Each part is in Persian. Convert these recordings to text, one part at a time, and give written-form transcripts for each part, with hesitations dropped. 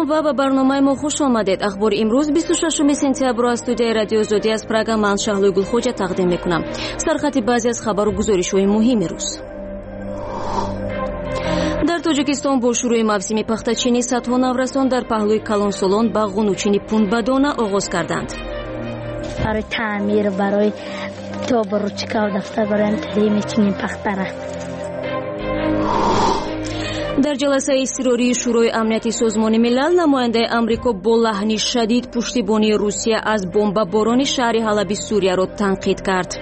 سلام و به برنامه ما خوش آمدید. اخبار امروز 26 سپتامبر از استودیوی رادیو زودی از پراگ من شهلوی گلخوجه تقدیم میکنم. سرخط بعضی از خبر و گزارش‌های مهم روز. در تاجیکستان با شروع موسم پختچینی صدها نورسان در پهلوی کلانسولان با غنوچینی پونبادانه آغاز کردند. برای تعمیر، برای تابروچکا و دفتر برای تعلیم چینی پختره. در جلسه اضطراری شورای امنیتی سازمان ملل نماینده آمریکا با لحنی شدید پشتیبانی روسیه از بمباران شهر حلب سوریه را تنقید کرد.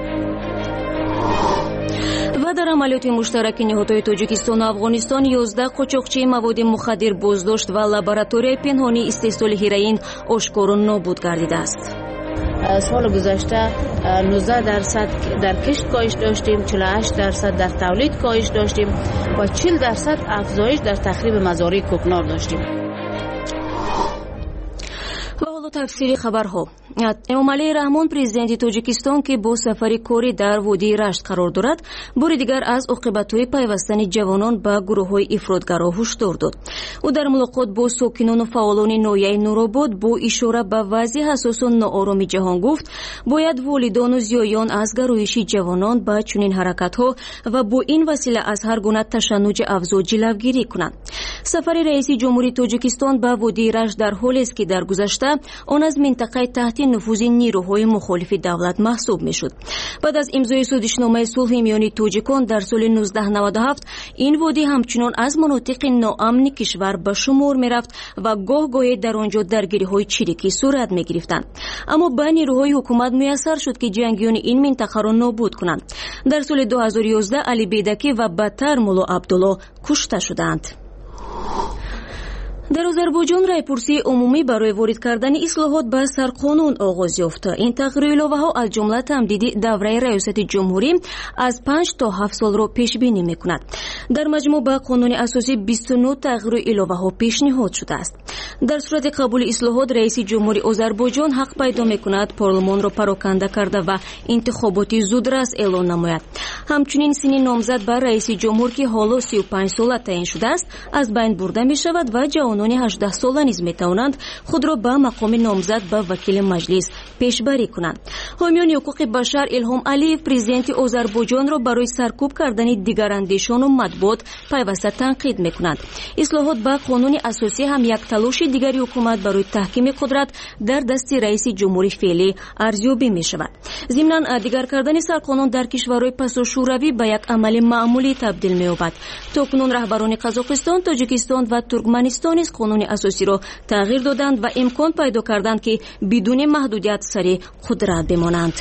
و در عملیات مشترک نهادهای تاجیکستان و افغانستان 11 قاچاقچی مواد مخدر بازداشت و لابراتوری پنهانی استحصال هروئین آشکار و نابود گردیده است. سال گذشته 19% در کشت کاهش داشتیم، 48% در تولید کاهش داشتیم و 40% افزایش در تخریب مزارع کوکنار داشتیم. و حالا تفصیل خبرها. امامعلی رحمان پرزیدنت تاجیکستان که با سفر کاری در وادی رشت قرار دارد بار دیگر از عاقبت‌های پیوستن جوانان به گروه‌های افراطگرا هشدار داد. او در ملاقات با ساکنان و فعالان ناحیه نورآباد با اشاره به وضع حساس و ناآرام جهان گفت باید والدان و زیایان از گرایش جوانان به چنین حرکت‌ها و با این وسیله از هر گونه تشنج افزا جلوگیری کنند. سفر رئیس جمهوری تاجیکستان به وادی رشت در حالی است که در گذشته آن از منطقه تحت نفوذ نیروهای مخالف دولت محسوب میشد. بعد از امضای سازشنامه صلح میان تاجیکان در سال 1997 این وادی همچنان از مناطق ناامن کشور به شمار میرفت و گاه گاهی در آنجا درگیری‌های چریکی صورت میگرفتند. اما به نیروهای حکومت میسر شد که جنگیان این منطقه را نابود کنند. در سال 2011 علی بیدکی و بدتر مولا عبدالله کشته شدند. در آذربایجان رایپرسی عمومی برای وارد کردن اصلاحات به سرقانون آغاز یافت. این تغییر الهه‌ها از جمله تمدید دوره ریاست جمهوری از 5 تا 7 سال را پیش بینی می‌کند. در مجموع به قانون اساسی 29 تغییر الهه‌ها پیشنهاد شده است. در صورت قبول اصلاحات رئیس جمهوری آذربایجان حق پیدا می‌کند پارلمان را پراکنده کرده و انتخابات زودرس اعلان نماید. همچنین سن نامزد بر رئیس جمهور که حالا 35 ساله تعیین شده است از بین برده می‌شود و جوانان 18 ساله نیز می‌توانند خود را به مقام نامزد به وکیل مجلس پیشبری کنند. حامیان حقوق بشر الهام علیف پرزیدنت آذربایجان را برای سرکوب کردن دیگراندیشان و مطبوعات پیوسته تنقید می‌کنند. اصلاحات به قانون اساسی هم یک تلاش دیگری حکومت برای تحکیم قدرت در دست رئیس جمهوری فعلی ارزیابی می‌شود. ضمناً دیگر کردن سرقانون در کشورهای پسا شوروی به یک عمل معمولی تبدیل می‌یابد. تاکنون رهبران قزاقستان، تاجیکستان و ترکمنستان قانون اساسی را تغییر دادند و امکان پیدا کردند که بدون محدودیت سر قدرت بمانند.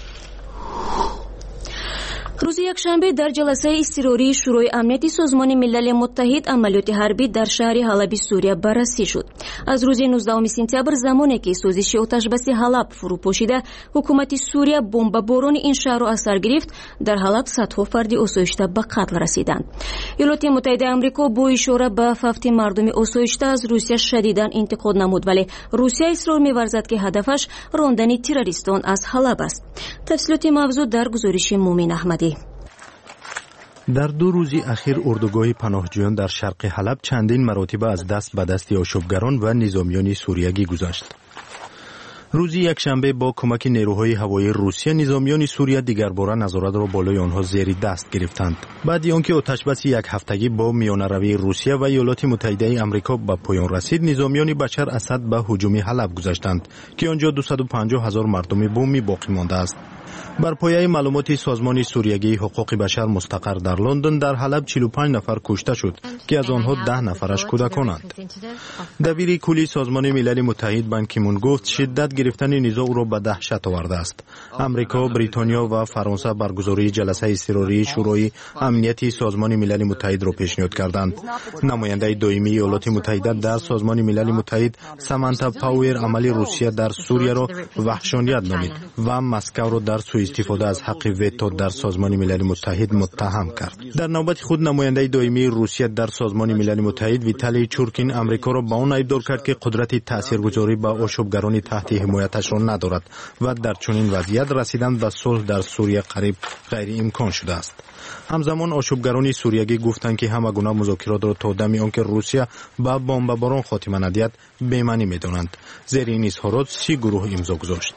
روز یکشنبه در جلسه اضطراری شورای امنیتی سازمان ملل متحد عملیات حربی در شهر حلب سوریه بررسی شد. از روز 19 سپتامبر زمانی که سازش آتش‌بس حلب فرو پاشیده حکومت سوریه بمباران این شهر را اثر گرفت، در حلب صدها فرد آسایشته به قتل رسیدند. ایالات متحده آمریکا با اشاره به فوت مردم آسایشته از روسیه شدیداً انتقاد نمود، ولی روسیه اصرار می‌ورزد که هدفش راندن تروریستان از حلب است. تفصیلات موضوع در گزارش مومن احمدی. در 2 روز اخیر اردوگاه پناهجویان در شرق حلب چندین مراتب از دست به دست آشوبگران و نظامیان سوریگی گذشت. روز یکشنبه با کمک نیروهای هوایی روسیه نظامیان سوریه دیگر باره نظارت را بالای آنها زیر دست گرفتند. بعد آنکه آتشبس یک هفتگی با میانروی روسیه و ایالات متحده آمریکا به پایان رسید، نظامیان بشار اسد به هجوم حلب گذاشتند که آنجا 250,000 مردم بومی باقی مانده است. بر پایه معلومات سازمان سوریگی حقوق بشر مستقر در لندن، در حلب 45 نفر کشته شد که از آنها 10 نفرش کودکانند. دبیر کلی سازمان ملل متحد بان کی مون گفت شدت گرفتن نزاع او را به دهشت آورده است. آمریکا، بریتانیا و فرانسه برگزاری جلسه اضطراری شورای امنیتی سازمان ملل متحد را پیشنهاد کردند. نماینده دائمی ایالات متحده در سازمان ملل متحد سامانتا پاور عمل روسیه در سوریه را وحشیانیت نامید و مسکو را در سوی استفاده از حق ویتو در سازمان ملل متحد متهم کرد. در نوبت خود نماینده دائمی روسیه در سازمان ملل متحد ویتالی چورکین امریکا را با آن ایبدار کرد که قدرت تاثیرگذاری به آشوبگران تحت حمایتش را ندارد و در چنین وضعیت رسیدن به صلح در سوریه قریب غیر امکان شده است. همزمان آشوبگران سوریگی گفتند که همه گونه مذاکرات را تا دمی آنکه روسیه با بمباران خاتمه ندهد بی‌معنی می‌دانند. زیر این اظهارات 30 گروه امضا گذاشت.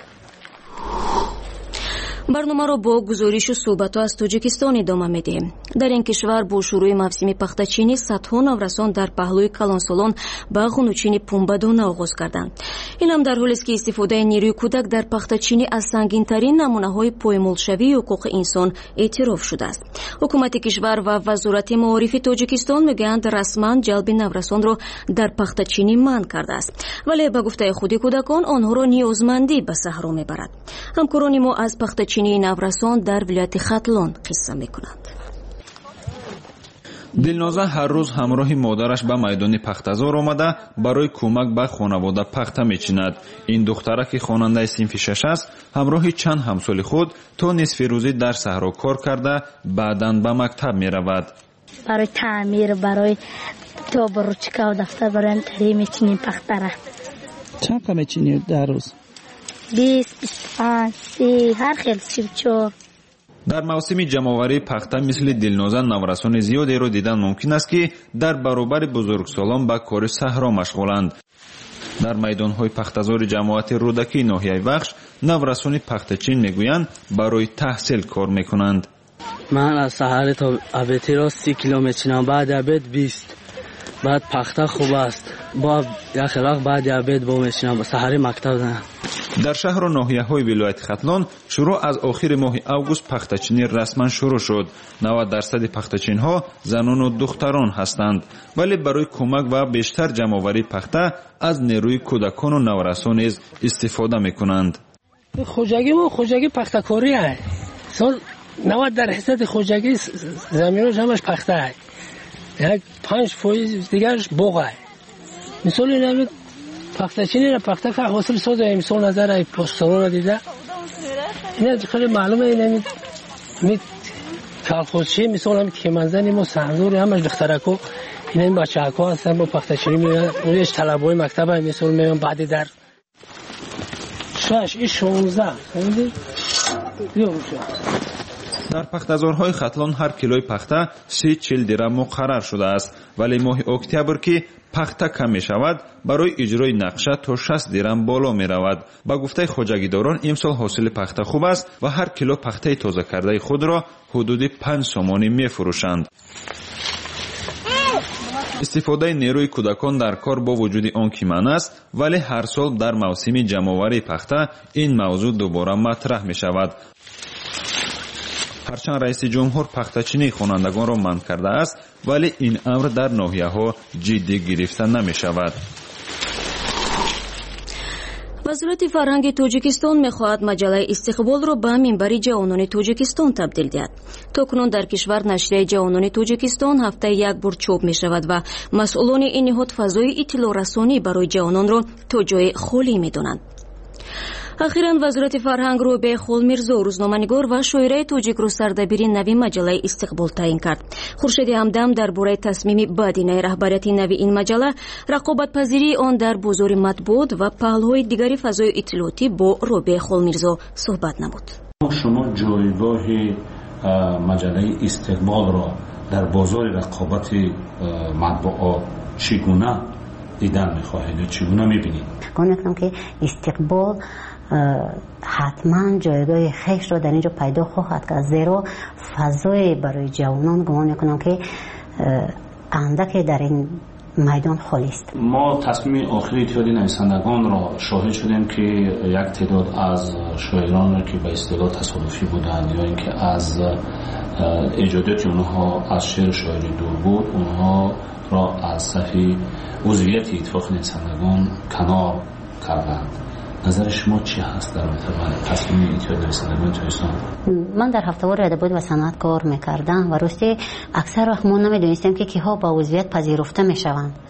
барномаро бо гузоришу суҳбатҳо аз тоҷикистон идома медиҳем. дар ин кишвар бо шурӯи мавсими пахтачинӣ садҳо наврасон дар паҳлӯи калонсолон ба ғунучини пунбадона оғоз карданд. ин ҳам дар ҳолест ки истифодаи нерӯи кӯдак дар пахтачинӣ аз сангинтарин намунаҳои поймолшавии ҳуқуқи инсон эътироф шудааст. ҳукумати кишвар ва вазорати маорифи тоҷикистон мегӯянд расман ҷалби наврасонро дар пахтачинӣ манъ кардааст, вале ба гуфтаи худи кӯдакон онҳоро ниёзмандӣ ба саҳро мебарад. ҳамкорони мо аз пахтачинии наврасон дар вилояти хатлон қисса мекунанд. дилноза ҳар рӯз ҳамроҳи модараш ба майдони пахтазор омада барои кӯмак ба хонавода пахта мечинад. ин духтараки хонандаи синфи 6 аст. ҳамроҳи чанд ҳамсоли худ то нисфи рӯзӣ дар саҳро кор карда баъдан ба мактаб меравад. барои таъмир, барои то ручка ва дафтар барои таҳия мечинем пахтара. чанд қа мечинед дар рӯз? 20, 25, 30, ҳар хел 34. дар мавсими ҷамъоварии пахта мисли дилноза наврасони зиёдеро дидан мумкин аст ки дар баробари бузургсолон ба кори саҳро машғуланд. дар майдонҳои пахтазори ҷамоати рӯдакии ноҳияи вахш наврасони пахтачин мегӯянд барои таҳсил кор мекунанд. ман аз саҳари то абетиро 30 кило мечинам, баъди абед 20. баъд пахта хуб аст. бо яхе вақт баъди абед бо мечинам, саҳари мактаб занам. дар шаҳру ноҳияҳои вилояти хатлон шуруъ аз охири моҳи август пахтачинӣ расман шурӯъ шуд. 90% пахтачинҳо занону духтарон ҳастанд, вале барои кӯмак ва бештар ҷамъоварии пахта аз нерӯи кӯдакону наврасон низ истифода мекунанд. хуҷагӣ пахтакорӣ аст. сол 90% хуҷагӣ заминош ҳамаш пахта аст. як 5% дигараш боғ аст. мисоли намед пахтачинӣ ра пахта ка ҳосил соза мисол назар ай постарона дида ина хеле маълума ина мит калхозчӣ мисол ҳам кеманзани мо саҳмзори ҳамаш духтарако ина ин бачаҳако ҳастан бо пахтачинӣ меоянд. еш талабҳои мактаба мисол меоянд баъди дар 6 16 дар пахтазорҳои хатлон ҳар килои пахта 30-40 дирам муқаррар шудааст, вале моҳи октябр ки пахта кам мешавад, барои иҷрои нақша то 60 дирам боло меравад. ба гуфтаи хоҷагидорон имсол ҳосили пахта хуб аст ва ҳар кило пахтаи тозакардаи худро ҳудуди 5 сомонӣ мефурӯшанд. истифодаи нерӯи кӯдакон дар кор бо вуҷуди он ки манъ аст, вале ҳар сол дар мавсими ҷамъоварии пахта ин мавзӯъ дубора матраҳ мешавад. ҳарчанд раиси ҷумҳур пахтачинии хонандагонро манъ кардааст, вале ин амр дар ноҳияҳо ҷиддӣ гирифта намешавад. вазорати фарҳанги тоҷикистон мехоҳад маҷалаи истиқболро ба минбари ҷавонони тоҷикистон табдил диҳад. токунун дар кишвар нашрияи ҷавонони тоҷикистон ҳафтаи як бор чоп мешавад ва масъулони ин ниҳод фазои иттилоърасонӣ барои ҷавононро то ҷои холӣ медонанд. ахиран вазорати фарҳанг рӯбеи холмирзо рӯзноманигор ва шоираи тоҷикро сардабири нави маҷалаи истиқбол таъин кард. хуршеди ҳамдам дар бораи тасмими баъдинаи раҳбарияти нави ин маҷалла рақобатпазирии он дар бозори матбуот ва паҳлӯҳои дигари фазои иттилоотӣ бо рӯбеи холмирзо суҳбат намуд. шумо ҷойгоҳи маҷалаи истиқболро дар бозори рақобати матбуот чӣ гуна дидан мехоҳед ё чӣ гуна мебинед? گمان میکنم که استقبال حتما جایگاه خیش رو در اینجا پیدا خواهد کرد، زیرا فضای برای جوانان گمان میکنم که اندک در این میدان خالی است. ما تصمیم آخری اتحاد نویسندگان را شاهد شدیم که یک تعداد از شاعران که به اصطلاح تصادفی بودند یا اینکه از ایجادات اونها از شعر شاعری دور بود، اونها را از صفحه عضویت اتفاق نویسندگان کنار کردند. نظر شما چی هست در رابطه با تصمیم اتحاد نویسندگان تویستان؟ من در هفته‌وار ادبیات و صنعت کار میکردم و راستی اکثر وقت ما نمیدونستیم که کیها با عضویت پذیرفته میشوند.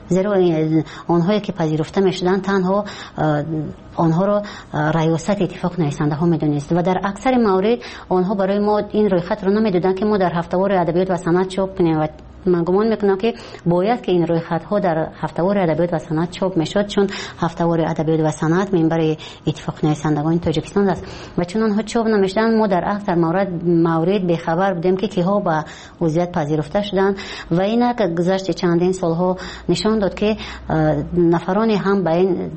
زیرا آنهایی که پذیرفته میشدن تنها آنها را ریاست اتفاق نویسنده ها میدونست و در اکثر موارد آنها برای ما این رویخط رو نمیدادن که ما در هفته‌وار ادبیات و صنعت چاپ کنیم و من گمان میکنم که باید که این رویخط ها در هفته‌وار ادبیات و صنعت چاپ میشد، چون هفته‌وار ادبیات و صنعت منبر اتفاق نویسندگان تاجیکستان است و چون آنها چاپ نمیشدن ما در اکثر موارد بخبر بودیم که کیها به عضویت پذیرفته شدن و اینا که گذشت چندین سالها نشان داد که نفرانی هم به این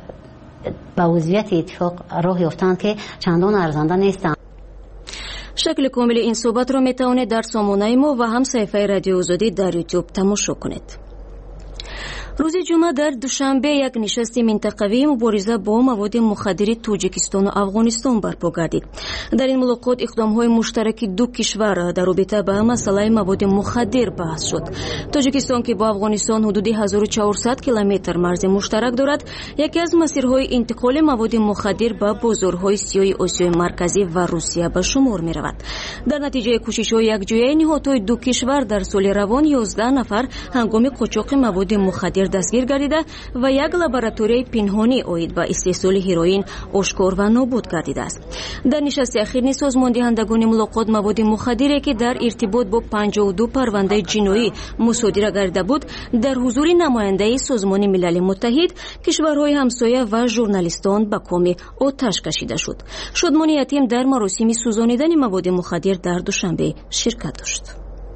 به عضویت اتفاق راه یافتند که چندان ارزنده نیستند. شکل کامل این صحبت را میتوانید در سامانه ما و هم صفحه رادیو آزادی در یوتیوب تماشا کنید. روز جمعه در دوشنبه یک نشست منطقوی مبارزه با مواد مخدر تاجیکستان و افغانستان برپا گردید. در این ملاقات اقدام‌های مشترک دو کشور در رابطه با مسئله مواد مخدر بحث شد. تاجیکستان که با افغانستان حدود 1400 کیلومتر مرز مشترک دارد، یکی از مسیرهای انتقال مواد مخدر به بازارهای سیاه آسیای مرکزی و روسیه به شمار می‌رود. در نتیجه کوشش‌های یکجایی نهادهای دو کشور در سال روان 11 نفر هنگام قاچاق مواد مخدر دستگیر گردیده و یک لابراتوری پنهانی اید به استحصال هروئین آشکار و نابود گردیده است. در نشست اخیر نیز سازمان دهندگان ملاقات مواد مخدری که در ارتباط با 52 پرونده جنایی مصادره گردیده بود در حضور نماینده سازمان ملل متحد، کشورهای همسایه و ژورنالیستان به کام آتش کشیده شد. شادمان یتیم در مراسم سوزانیدن مواد مخدر در دوشنبه شرکت داشت.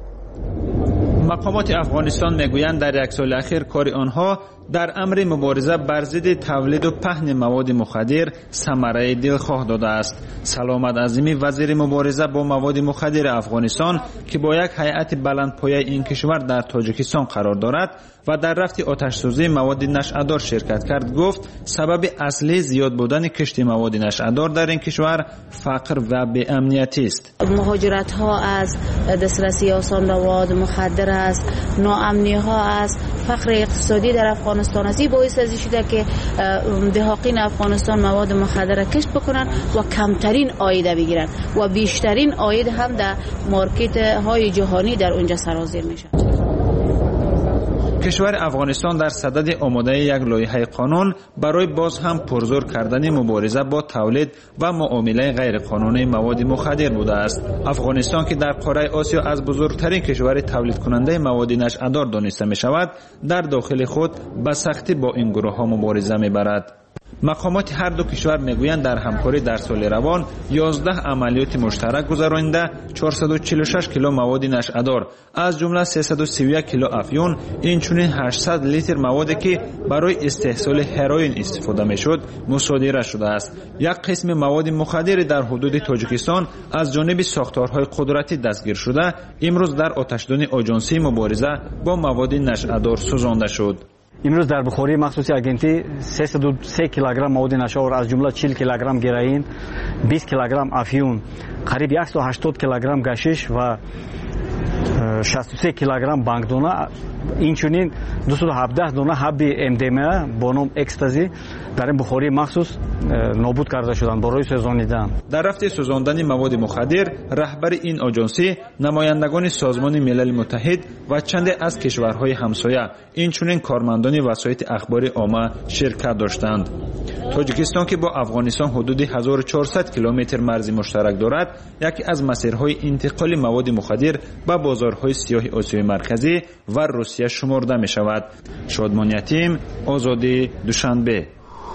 مقامات افغانستان میگویند در یک سال اخیر کار آنها در امر مبارزه بر ضد تولید و پهن مواد مخدر ثمره دلخواه داده است. سلامت عظیمی وزیر مبارزه با مواد مخدر افغانستان که با یک هیئت بلندپایه این کشور در تاجیکستان قرار دارد و در رفع آتش‌سوزی مواد نشئه‌دار شرکت کرد، گفت سبب اصلی زیاد بودن کشت مواد نشئه‌دار در این کشور فقر و بی‌امنیتی است. مهاجرت ها از دسترسی آسان مواد مخدر است، ناامنی ها است، فقر اقتصادی در افغانستان است. باعث از شده که دهاقین افغانستان مواد مخدر کشت بکنن و کمترین عاید بگیرن و بیشترین عاید هم در مارکت های جهانی در اونجا سرازیر میشه. کشور افغانستان در صدد آماده یک لایحه قانون برای باز هم پرزور کردن مبارزه با تولید و معامله غیر قانونی مواد مخدر بوده است. افغانستان که در قاره آسیا از بزرگترین کشور تولید کننده مواد نشئه‌دار دانسته می شود، در داخل خود به سختی با این گروه ها مبارزه می برد. مقامات هر دو کشور میگویند در همکاری در سال روان 11 عملیات مشترک گذرانده 446 کیلو مواد نشئه‌دار از جمله 331 کیلو افیون، اینچنین 800 لیتر موادی که برای استحصال هروئین استفاده میشد مصادره شده است. یک قسم مواد مخدر در حدود تاجیکستان از جانب ساختارهای قدرتی دستگیر شده امروز در آتشدان آژانسی مبارزه با مواد نشئه‌دار سوزانده شد. امروز در بخاری مخصوصی اگنتی 303 کیلوگرم مواد نشئه‌آور از جمله 40 کیلوگرم گرائین، 20 کیلوگرم افیون، قریب 180 کیلوگرم گشیش و 63 کیلوگرم بانکدونه، اینچنین 217 دونه حب MDMA با نام اکستازی در این بخاری مخصوص نابود کرده شدند برای سوزانیدن. در رفع سوزاندن مواد مخدر رهبر این آژانسی، نمایندگان سازمان ملل متحد و چند از کشورهای همسایه، اینچنین کارمندان وسایط اخبار عامه شرکت داشتند. تاجیکستان که با افغانستان حدود 1400 کیلومتر مرز مشترک دارد، یکی از مسیرهای انتقال مواد مخدر به بازارهای سیاه آسیای مرکزی و روسیه شمرده می شود. شادمان یتیم، آزادی، دوشنبه.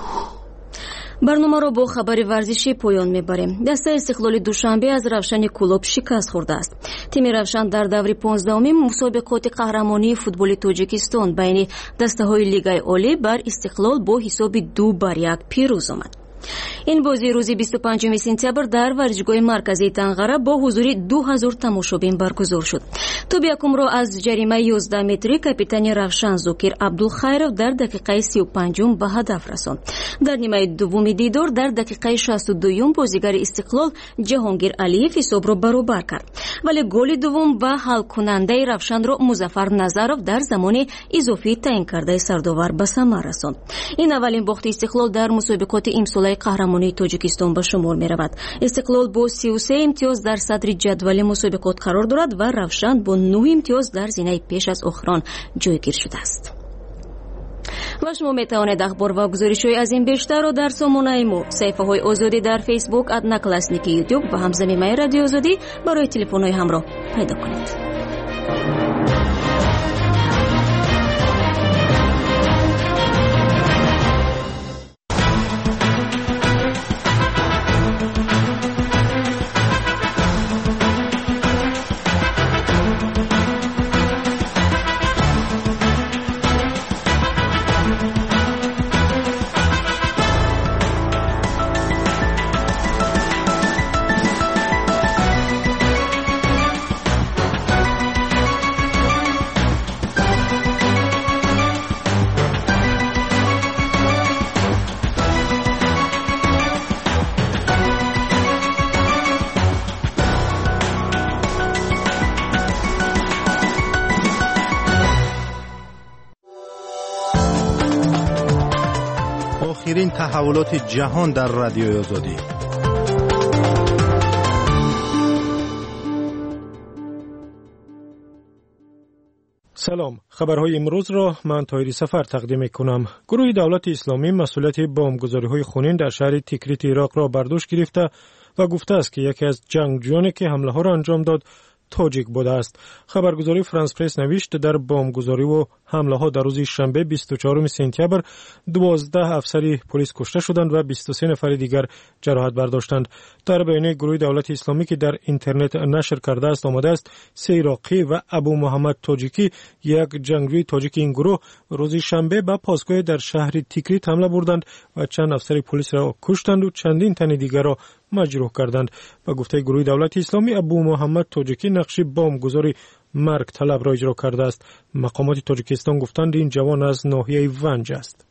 برنامه را با خبر ورزشی پایان میبریم. دسته استقلال دوشنبه از روشن کلوب شکست خورده است. تیم روشن در دور 15 مسابقات قهرمانی فوتبال تاجیکستان بین دسته‌های لیگای عالی بر استقلال با حساب 2-1 پیروز آمد. این بازی روز 25 سپتامبر در ورزشگاه مرکزی تنقره با حضور 2000 تماشابین برگزار شد. توپ یکم را از جریمه 11 متری کاپیتان روشن زوکیر عبدالخیرов در دقیقه 35 به هدف رساند. در نیمه دوم دیدار در دقیقه 62 بازیگر استقلال جهانگیر علیف حساب را برابر کرد، ولی گل دوم و حل کننده روشن را مظفر نظرov در زمان اضافی تعیین کرده سرداور به ثمر رساند. این اولین باخت استقلال در مسابقات امسال قهرمانی تاجیکستان به شمار می رود. استقلال با 33 امتیاز در صدر جدول مسابقات قرار دارد و روشن با 9 امتیاز در زینه پیش از آخران جایگیر شده است. و شما میتوانید اخبار و گزارش‌های از این بیشتر رو در سامانه ما، صفحه‌های آزادی در فیسبوک، @نکلاسنیک یوتیوب و همزمینه رادیو آزادی برای تلفن‌های همراه پیدا کنید. آخرین تحولات جهان در رادیو آزادی. سلام، خبرهای امروز را من طاهری سفر تقدیم می‌کنم. گروه دولت اسلامی مسئولیت بمبگذاری‌های خونین در شهر تیکریت عراق را بر دوش گرفته و گفته است که یکی از جنگجویانی که حمله ها را انجام داد تاجیک بوده است. خبرگزاری فرانس پرس نوشت در بمبگذاری و حمله ها در روز شنبه 24 سپتامبر 12 افسر پلیس کشته شدند و 23 نفر دیگر جراحت برداشتند. در بیانیه گروه دولت اسلامی که در اینترنت نشر کرده است آمده است سه عراقی و ابو محمد تاجیکی، یک جنگجوی تاجیک این گروه، روز شنبه به پاسگاه در شهر تیکریت حمله بردند و چند افسر پلیس را کشتند و چندین تن دیگر را مجروح کردند. به گفته گروه دولت اسلامی ابو محمد تاجیکی نقش بمبگذاری مرگ طلب را اجرا کرده است. مقامات تاجیکستان گفتند این جوان از ناحیه ونج است.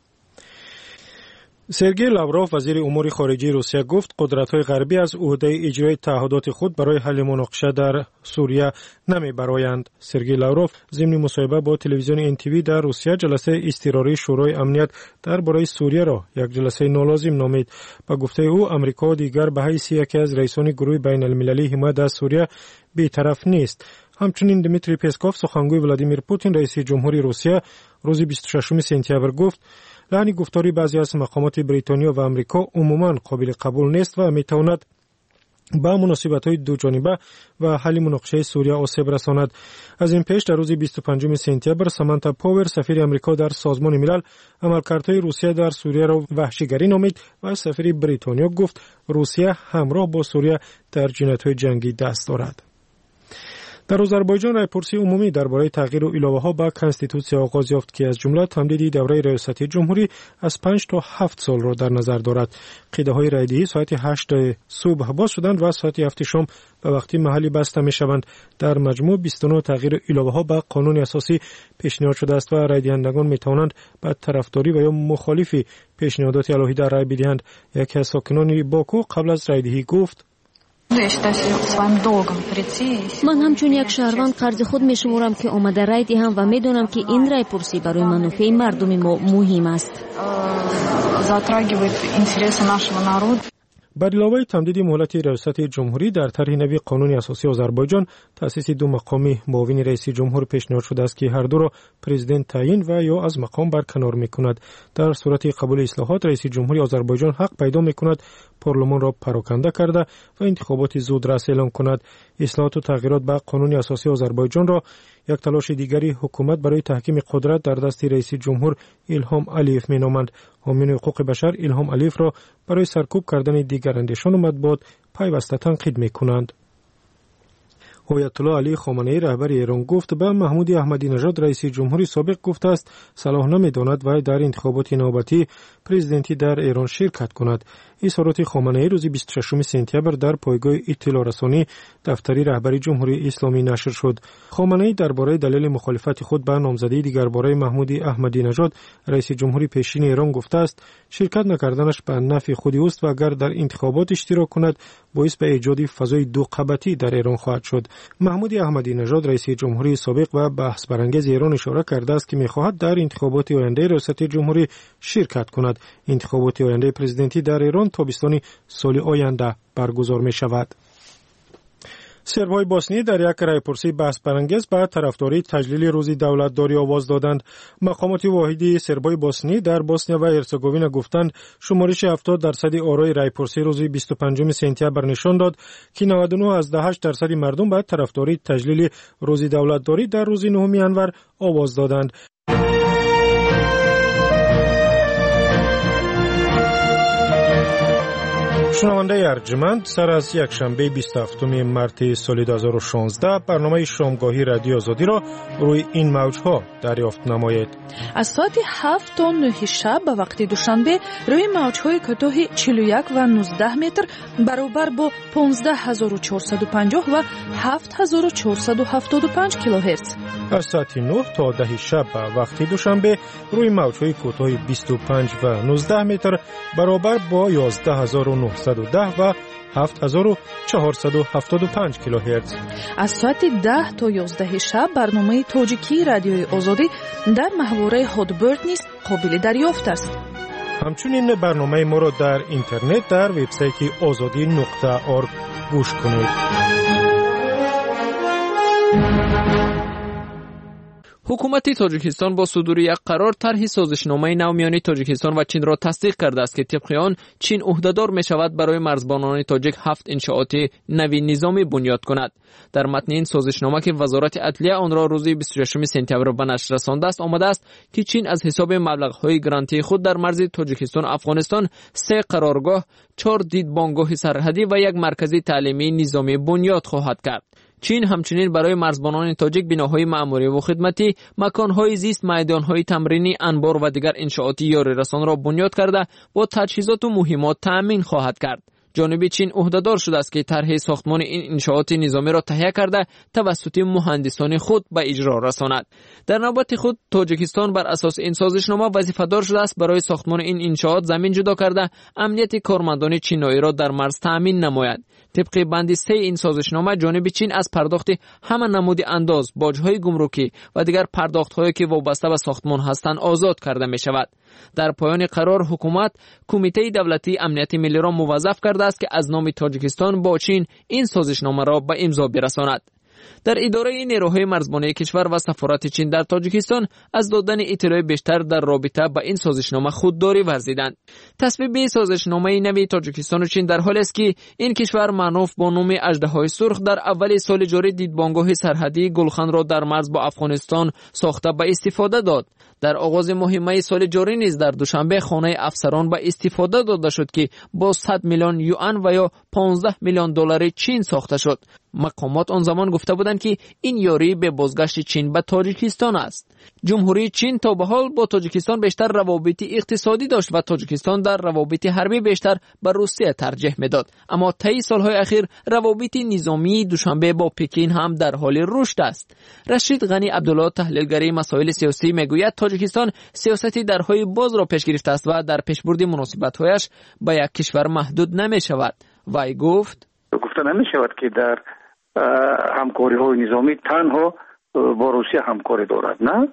سرگئی لاوروف وزیر امور خارجه روسیه گفت قدرت‌های غربی از عهده اجرای تعهدات خود برای حل مناقشه در سوریه نمی‌برآیند. سرگئی لاوروف ضمن مصاحبه با تلویزیون NTV در روسیه جلسه اضطراری شورای امنیت درباره سوریه را یک جلسه نالازم نامید. با گفته او آمریکا و دیگر به حیث یکی از رئیسان گروه بین‌المللی حمایت از سوریه بی‌طرف نیست. همچنین دمیتری پسکوف سخنگوی ولادیمیر پوتین رئیس جمهوری روسیه روز 26 سپتامبر گفت لعنی گفتاری بعضی از مقامات بریتانیا و آمریکا عموماً قابل قبول نیست و میتواند با مناسبت‌های دوجانبه و حل مناقشه سوریه آسیب رساند. از این پیش در روز 25 سپتامبر سامانتا پاور سفیر آمریکا در سازمان ملل عملکردهای روسیه در سوریه را وحشیگری نامید و سفیر بریتانیا گفت روسیه همراه با سوریه در جنایت‌های جنگی دست دارد. در آذربایجان رایپرسی عمومی درباره تغییر الهه‌ها به کنستیتوسیه آغاز یافت که از جمله تمدید دوره ریاست جمهوری از 5 تا 7 سال را در نظر دارد. قیده‌های رایدهی ساعت 8 صبح باز شدند و ساعت 7 شام به وقتی محلی بسته می‌شوند. در مجموع 29 تغییر الهه‌ها به قانون اساسی پیشنهاد شده است و رایدهندگان می‌توانند به طرفداری و یا مخالفی پیشنهادات الهی رای بدهند. یکی از ساکنان باکو قبل از رایدهی گفت من همچون یک شهروند قرض خود می شمارم که آمده رای دهم و می دانم که این رای پرسی برای منافع مردم ما مهم است. بر علاوه تمدید مهلت ریاست جمهوری در طرح نوی قانون اساسی آذربایجان تأسیس دو مقامی معاون رئیس جمهور پیشنهاد شده است که هر دو را پرزیدنت تعیین و یا از مقام برکنار می‌کند. در صورت قبول اصلاحات رئیس جمهوری آذربایجان حق پیدا می‌کند پارلمان را پراکنده کرده و انتخابات زودرس اعلام کند. اصلاحات و تغییرات به قانون اساسی آذربایجان را یک تلاش دیگری حکومت برای تحکیم قدرت در دست رئیس جمهور ایلهام علیف می‌نامند. حامیان حقوق بشر ایلهام علیف را برای سرکوب کردن دیگر اندیشان و مطبوعات پیوسته تنقید می‌کنند. آیت الله علی خامنه‌ای رهبر ایران گفت به محمود احمدی نژاد رئیس جمهوری سابق گفته است صلاح نمی‌داند و در انتخابات نوبتی پرزیدنتی در ایران شرکت کند. اظهارات خامنه‌ای روز 26 سپتامبر در پایگاه اطلاع رسانی دفتری رهبری جمهوری اسلامی نشر شد. خامنه‌ای درباره دلیل مخالفت خود به نامزدی دیگرباره محمود احمدی نژاد رئیس جمهوری پیشین ایران گفته است شرکت نکردنش به نفع خودی است و اگر در انتخابات اشتراک کند باعث به ایجاد فضای دو قبطی در ایران خواهد شد. محمود احمدی نژاد رئیس جمهوری سابق و بحث برانگیز ایران اشاره کرده است که می‌خواهد در انتخابات آینده ریاست جمهوری شرکت کند. انتخابات آینده پرزیدنتی در ایران تابستان سال آینده برگزار می‌شود. سربای بوسنی در یک رایپرسی بحث برانگیز به طرفداری تجلیل روز دولتداری آواز دادند. مقامات واحدی سربای بوسنی در بوسنیا و هرزگوین گفتند شمارش 70% آرای رایپرسی روز 25 سپتامبر نشان داد که 99.8% مردم به طرفداری تجلیل روز دولتداری در روز 9 انور آواز دادند. شنونده ارجمند، سر از یک شنبه 27 مارس سال 2016 برنامه شامگاهی رادیو آزادی را روی این موجها دریافت نمایید. از ساعت 7 تا 9 شب به وقت دوشنبه روی موجهای کوتاه 41 و 19 متر برابر با 15450 و 7475 کیلوهرتز. از ساعت 9 تا 10 شب به وقت دوشنبه روی موجهای کوتاه 25 و 19 متر برابر با 11910 و 7475 کیلوهرتز. از ساعت 10 تا 11 شب برنامه تاجیکی رادیوی آزادی در محوره هادبرد نیز قابل دریافت است. همچنین برنامه ما را در اینترنت در وبسایت azadi.org گوش کنید. حکومت تاجیکستان با صدور یک قرار طرح سازشنامه نو میان تاجیکستان و چین را تصدیق کرده است که طبق آن چین عهده‌دار می‌شود برای مرزبانان تاجیک 7 انشاءات نوی نظامی بنیاد کند. در متن این سازشنامه که وزارت عدلیه آن را روز 26 سپتامبر به نشر رسانده است آمده است که چین از حساب مبلغ‌های گرانتی خود در مرز تاجیکستان و افغانستان 3 قرارگاه، 4 دیدبانگاه سرحدی و 1 مرکز تعلیمی نظامی بنیاد خواهد کرد. چین همچنین برای مرزبانان تاجیک بناهای معماری و خدمتی، مکانهای زیست، میدانهای تمرینی، انبار و دیگر انشاءات یاری رسان را بنیاد کرده با تجهیزات و مهمات تأمین خواهد کرد. جانب چین عهده‌دار شده است که طرح ساختمان این انشاءات نظامی را تهیه کرده توسط مهندسان خود به اجرا رساند. در نوبت خود تاجیکستان بر اساس این سازشنامه وظیفه‌دار شده است برای ساختمان این انشاءات زمین جدا کرده امنیت کارمندان چینایی را در مرز تأمین نماید. طبق بند 3 این سازشنامه جانب چین از پرداخت همه نمود انداز، باج‌های گمرکی و دیگر پرداخت‌هایی که وابسته به ساختمان هستند آزاد کرده می‌شود. در پایان قرار حکومت کمیته دولتی امنیت ملی را موظف کرده است که از نام تاجیکستان با چین این سازشنامه را به امضا برساند. در اداره نیروهای مرزبانی کشور و سفارت چین در تاجیکستان از دادن اطلاع بیشتر در رابطه با این سازشنامه خودداری ورزیدند. تصویب سازشنامه نوی تاجیکستان و چین در حالی است که این کشور معروف با نام اژدهای سرخ در اول سال جاری دیدبانگاه سرحدی گلخن را در مرز با افغانستان ساخته به استفاده داد. در آغاز مهمه سال جاری نیز در دوشنبه خانه افسران به استفاده داده شد که با 100 میلیون یوان و یا 15 میلیون دلار چین ساخته شد. مقامات آن زمان گفته بودند که این یاری به بازگشت چین به تاجیکستان است. جمهوری چین تا به حال با تاجیکستان بیشتر روابط اقتصادی داشت و تاجیکستان در روابط حربی بیشتر به روسیه ترجیح میداد. اما طی سالهای اخیر روابط نظامی دوشنبه با پکین هم در حال رشد است. رشید غنی عبدالله تحلیلگر مسائل سیاسی میگوید تاجیکستان سیاستی درهای باز را پیش گرفته است و در پیشبرد مناسبت‌هایش به یک کشور محدود نمی‌شود. وی گفت نمی‌شود که در همکاری‌های نظامی تنها با روسیه همکاری دارد، نه،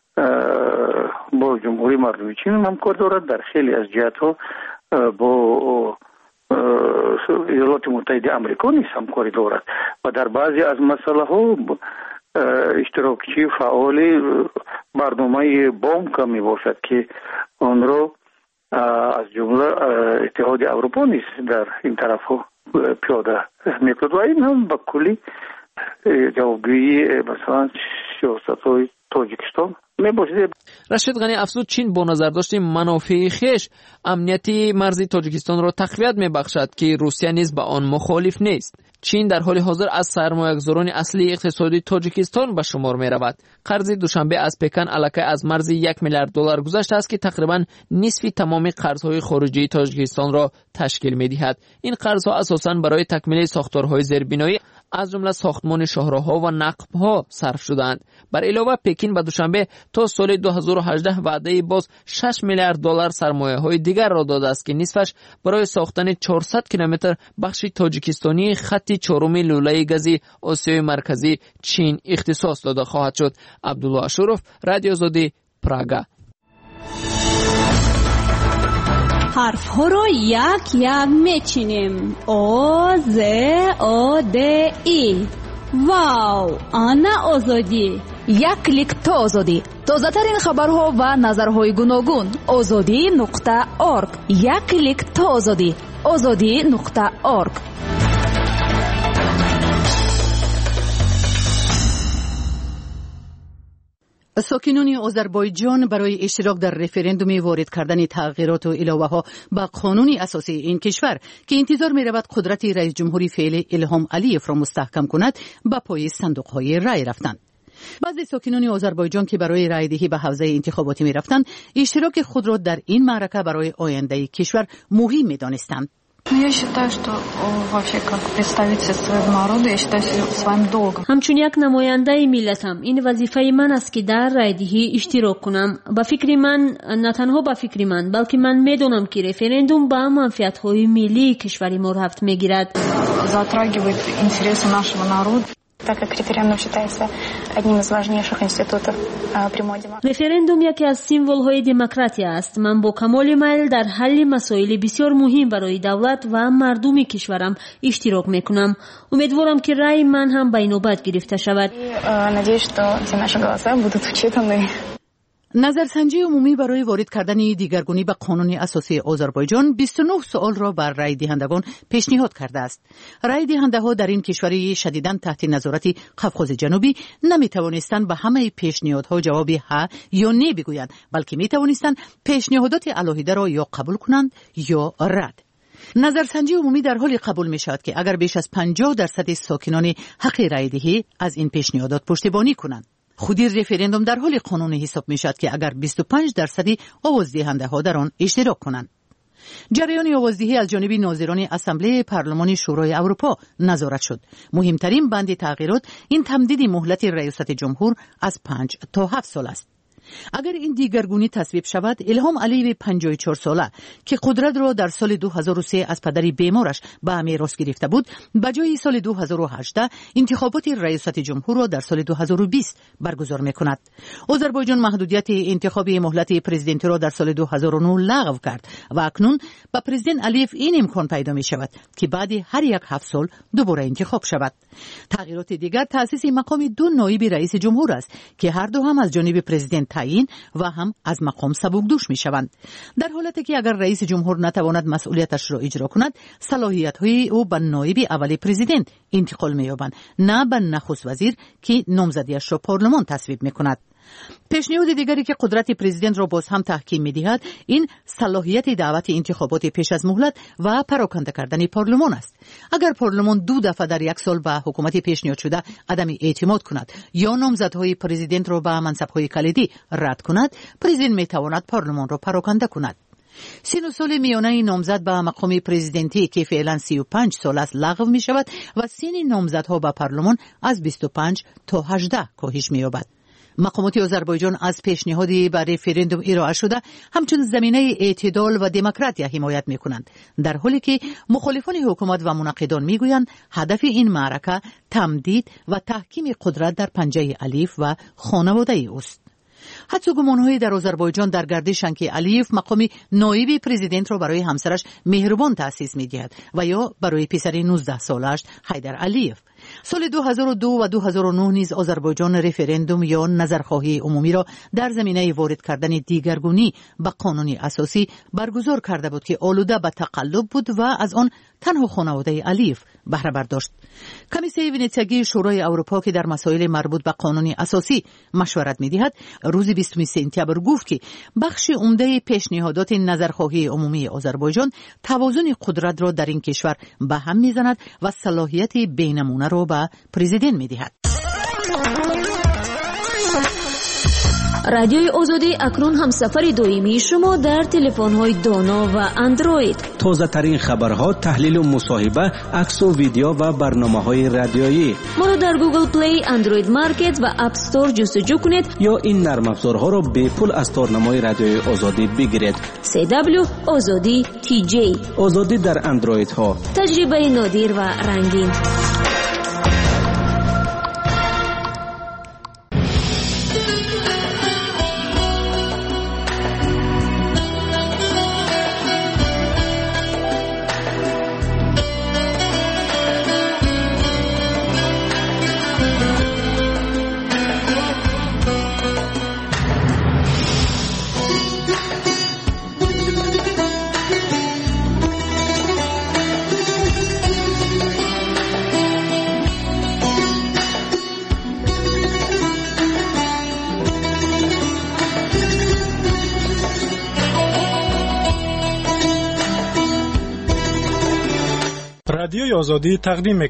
با جمهوری مردمی چین همکاری دارد، در خیلی از جهت‌ها با ایالات متحده آمریکا نیز همکاری دارد و در بعضی از مسائل‌ها اشتراکچی فعال برنامه بانک می باشد که آن را از جمله اتحاد اروپا نیز در این طرف پیاده میکرد و این هم به کلی جوابگویی مثلا سیاست‌های تاجیکستان می باشد. رشید غنی افزود چین با نظر داشت منافع خویش امنیتی مرزی تاجیکستان را تقویت می بخشد که روسیه نیز به آن مخالف نیست. چین در حال حاضر از سرمایه‌گذاران اصلی اقتصادی تاجیکستان به شمار می رود. قرض دوشنبه از پکن علاقه از مرز 1 میلیارد دلار گذشته است که تقریبا نصف تمام قرض‌های خارجی تاجیکستان را تشکیل می دهد. این قرض‌ها اساساً برای تکمیل ساختارهای زیربنایی از جمله ساختمان شاهراه‌ها و نقب‌ها صرف شدند. بر علاوه پکین به دوشنبه تا سال 2018 وعده باز 6 میلیارد دلار سرمایه‌های دیگر را داده است که نصفش برای ساختن 400 کیلومتر بخش تاجیکستانی خط چهارم لوله گازی آسیای مرکزی چین اختصاص داده خواهد شد. عبدالله اشرف، رادیو آزادی، پراگا. حرف ها رو یک یک میچینیم. او ز او د ای. واو، آنا آزادی. یک کلیک تا آزادی. تازه ترین خبرها و نظرهای گوناگون. azadi.org. یک کلیک تا آزادی. azadi.org. ساکنان آذربایجان برای اشتراک در رفراندوم وارد کردن تغییرات و علاوه‌ها به قانون اساسی این کشور که انتظار می‌رود قدرت رئیس جمهوری فعلی الهام علیف را مستحکم کند به پای صندوق‌های رای رفتند. بعضی ساکنان آذربایجان که برای رای دهی به حوزه انتخاباتی می‌رفتند، اشتراک خود را در این معرکه برای آینده کشور مهم می‌دانستند. همچون یک نماینده ملتم این وظیفه من است که در رایدهی اشتراک کنم. با فکر من، نه تنها با فکر من، بلکه من میدونم که رفراندوم به منفعت‌های ملی کشوری ما رفت میگیرد. Так как референдум считается одним из важнейших институтов прямой демократии. رفراندوم یکی از سیمبول‌های دموکراسی است. من با کمال میل در حل مسائل بسیار مهم برای دولت و مردم کشورم اشتراک میکنم. امیدوارم که رأی من هم به نوبت گرفته شود. Надеюсь, что все наши голоса будут учтены. نظرسنجی عمومی برای وارد کردن دیگرگونی به قانون اساسی آذربایجان 29 سوال را بر رای دهندگان پیشنهاد کرده است. رای دهنده‌ها در این کشور شدیداً تحت نظارت قفقاز جنوبی نمی توانستند به همه پیشنهادها جواب ها یا نه بگویند، بلکه می توانستند پیشنهادات علاهیده را یا قبول کنند یا رد. نظرسنجی عمومی در حالی قبول می شود که اگر بیش از 50% ساکنان حق رای دهی از این پیشنهادات پشتیبانی کنند. خودی رفراندوم در حال قانونی حساب می شود که اگر 25% آوازدهنده ها در آن اشتراک کنند. جریان آوازدهی از جانب ناظران اسامبله پارلمان شورای اروپا نظارت شد. مهمترین بند تغییرات این تمدید مهلت ریاست جمهور از 5 تا 7 سال است. اگر این دیگرگونی تصویب شود، الهام علیو 54 ساله که قدرت را در سال 2003 از پدر بیمارش به میراث گرفته بود، به جای سال 2018 انتخابات ریاست جمهور را در سال 2020 برگزار می‌کند. آذربایجان محدودیت انتخابی مهلت پرزیدنتی را در سال 2009 لغو کرد و اکنون به پرزیدنت علیف این امکان پیدا می‌شود که بعد هر یک 7 سال دوباره انتخاب شود. تغییرات دیگر تأسیس مقام 2 نایب رئیس جمهور است که هر دو هم از جانب پرزیدنت تعیین و هم از مقام سبکدوش می شوند. در حالتی که اگر رئیس جمهور نتواند مسئولیتش را اجرا کند، صلاحیت‌های او به نایب اول پرزیدنت انتقال می یابند، نه به نخست وزیر که نامزدیش را پارلمان تصویب می کند. پیشنهاد دیگری که قدرت پرزیدنت را باز هم تحکیم می‌دهد این صلاحیت دعوت انتخابات پیش از مهلت و پراکنده کردن پارلمان است. اگر پارلمان 2 دفعه در یک سال به حکومت پیشنهاد شده عدم اعتماد کند یا نامزدهای پرزیدنت را به منصب‌های کلیدی رد کند، پرزیدنت می‌تواند پارلمان را پراکنده کند. سن سال میانه نامزد به مقام پرزیدنتی که فعلا 35 سال است لغو می شود و سن نامزدها به پارلمان از 25 تا 18 کاهش می یابد. مقامات آذربایجان از پیشنهادی برای رفراندوم ارائه شده همچون زمینه اعتدال و دموکراسی حمایت می کنند، در حالی که مخالفان حکومت و مناقضان می گویند هدف این معرکه تمدید و تحکیم قدرت در پنجه علیف و خانواده اوست. حتی گمان‌هایی در آذربایجان در گردشند که علیف مقام نایب پرزیدنت را برای همسرش مهربان تأسیس می‌دهد و یا برای پسر 19 سالش حیدر علیف. سال 2002 و 2009 نیز آذربایجان رفراندوم یا نظرخواهی عمومی را در زمینه وارد کردن دیگرگونی به قانون اساسی برگزار کرده بود که آلوده به تقلب بود و از آن تنها خانواده علیف بهره برداشت. کمیسیون ونیتسیایی شورای اروپا که در مسائل مربوط به قانون اساسی مشورت می‌دهد، روز 20 سپتامبر گفت که بخش عمده پیشنهادات نظرخواهی عمومی آذربایجان توازن قدرت را در این کشور به هم می‌زند و صلاحیت بینمونه را به پرزیدنت می‌دهد. رادیوی آزادی اکنون هم سفر دائمی شما در تلفن‌های دانا و اندروید. تازه ترین خبرها، تحلیل و مصاحبه، عکس و ویدیو و برنامه‌های رادیویی. ما را در گوگل پلی، اندروید مارکت و اپ استور جستجو کنید یا این نرم افزارها را به پول از تارنمای رادیوی آزادی بگیرید. CW آزادی TJ. آزادی در اندروید ها. تجربه نادر و رنگین. آزادی تقدیم